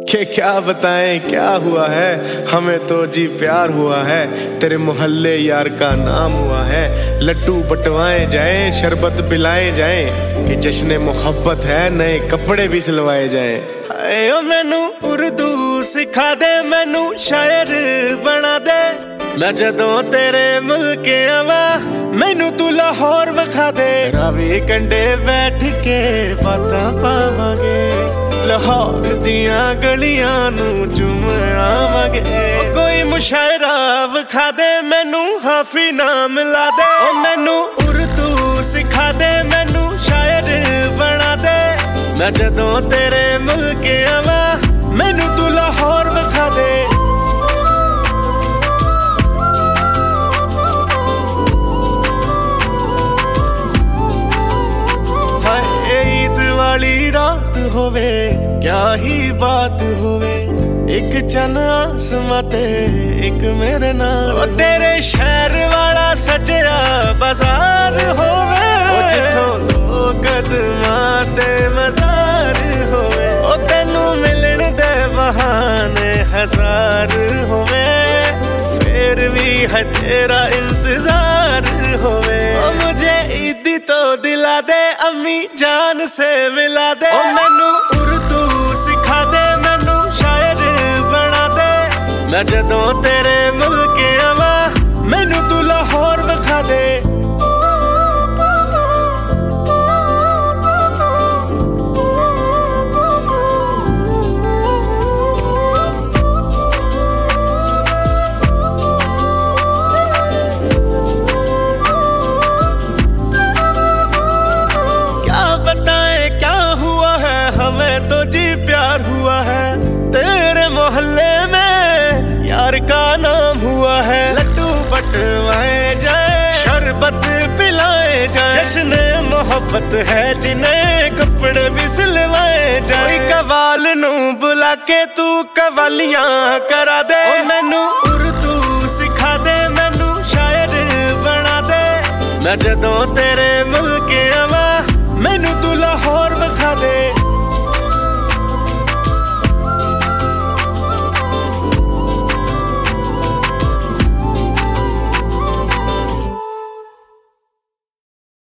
कि क्या बताएं क्या हुआ है, हमें तो जी प्यार हुआ है। तेरे मोहल्ले यार का नाम हुआ है। लड्डू बंटवाए जाएं, शरबत पिलाए जाएं, कि जश्न मोहब्बत है, नए कपड़े भी सिलवाए जाएं। हाय ओ मैनू उर्दू सिखा दे, मैनू शायर बना दे, मैं जदों तेरे मुल्क आवा मैनू तू लाहौर विखा दे। रावी कंडे बैठ के बातां पावांगे, लाहौर दियां गलियां नू चूम आवांगे। कोई मुशायरा विखा दे, मैनू हाफी नाम ला दे। ओ मैनू उर्दू सिखा दे, मैनू शायर बना दे, मैं जदों तेरे मुल्क आवा मैनू तू लाहौर विखा दे। ईद वाली रात होवे क्या ही बात होवे, एक चन आसमां ते एक मेरे नाल। तेरे शहर वाला सजया बाजार होवे, जिथों दो कदमां ते मज़ार होवे। ओ तेनू मिलन दे बहाने हजार होवे, फिर भी है तेरा इंतजार होवे। ओ मुझे ईदी तो दिला दे, अम्मी जान से मिला दे। ओ मैनू उर्दू सिखा दे, मैनू शायर बना दे, मैं जदों तेरे मुल्क आवा मैनू तू लाहौर विखा दे। हमें तो जी प्यार हुआ है, तेरे मोहल्ले में यार का नाम हुआ है। लड्डू बंटवाए जाए, शरबत पिलाए जाए, जश्न मोहब्बत है जिन्हें कपड़े भी सिलवाए जाए। कवाल नू बुला के तू कवालियां करा दे। ओ मैनू उर्दू सिखा दे, मैनू शायर बना दे, मैं जदों